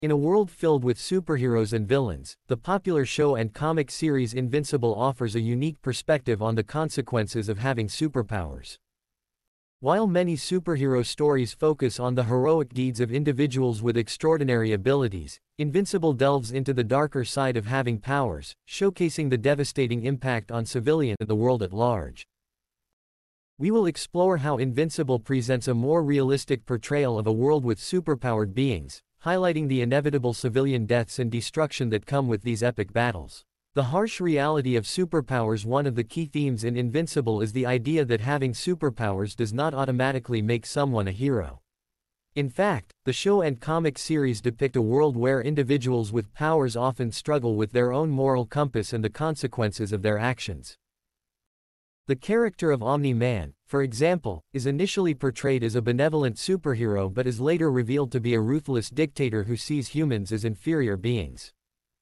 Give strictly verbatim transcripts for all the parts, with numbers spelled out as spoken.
In a world filled with superheroes and villains, the popular show and comic series Invincible offers a unique perspective on the consequences of having superpowers. While many superhero stories focus on the heroic deeds of individuals with extraordinary abilities, Invincible delves into the darker side of having powers, showcasing the devastating impact on civilians and the world at large. We will explore how Invincible presents a more realistic portrayal of a world with superpowered beings, highlighting the inevitable civilian deaths and destruction that come with these epic battles. The harsh reality of superpowers. One of the key themes in Invincible is the idea that having superpowers does not automatically make someone a hero. In fact, the show and comic series depict a world where individuals with powers often struggle with their own moral compass and the consequences of their actions. The character of Omni-Man, for example, is initially portrayed as a benevolent superhero but is later revealed to be a ruthless dictator who sees humans as inferior beings.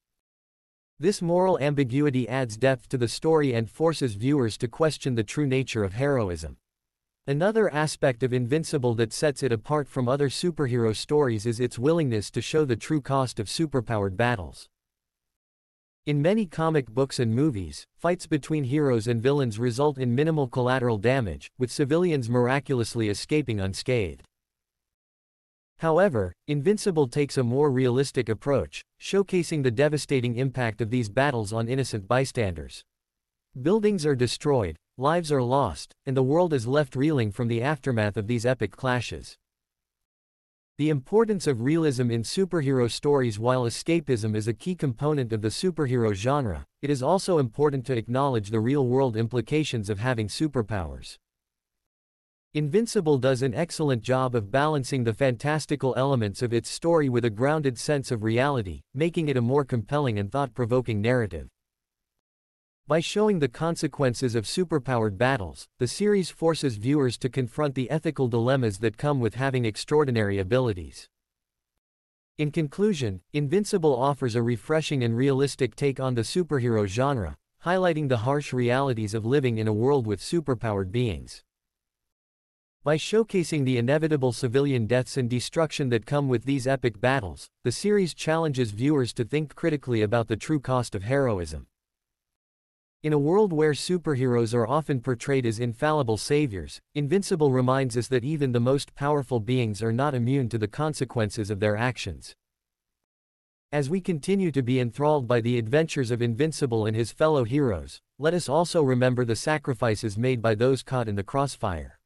This moral ambiguity adds depth to the story and forces viewers to question the true nature of heroism. Another aspect of Invincible that sets it apart from other superhero stories is its willingness to show the true cost of superpowered battles. In many comic books and movies, fights between heroes and villains result in minimal collateral damage, with civilians miraculously escaping unscathed. However, Invincible takes a more realistic approach, showcasing the devastating impact of these battles on innocent bystanders. Buildings are destroyed, lives are lost, and the world is left reeling from the aftermath of these epic clashes. The importance of realism in superhero stories. While escapism is a key component of the superhero genre, it is also important to acknowledge the real-world implications of having superpowers. Invincible does an excellent job of balancing the fantastical elements of its story with a grounded sense of reality, making it a more compelling and thought-provoking narrative. By showing the consequences of superpowered battles, the series forces viewers to confront the ethical dilemmas that come with having extraordinary abilities. In conclusion, Invincible offers a refreshing and realistic take on the superhero genre, highlighting the harsh realities of living in a world with superpowered beings. By showcasing the inevitable civilian deaths and destruction that come with these epic battles, the series challenges viewers to think critically about the true cost of heroism. In a world where superheroes are often portrayed as infallible saviors, Invincible reminds us that even the most powerful beings are not immune to the consequences of their actions. As we continue to be enthralled by the adventures of Invincible and his fellow heroes, let us also remember the sacrifices made by those caught in the crossfire.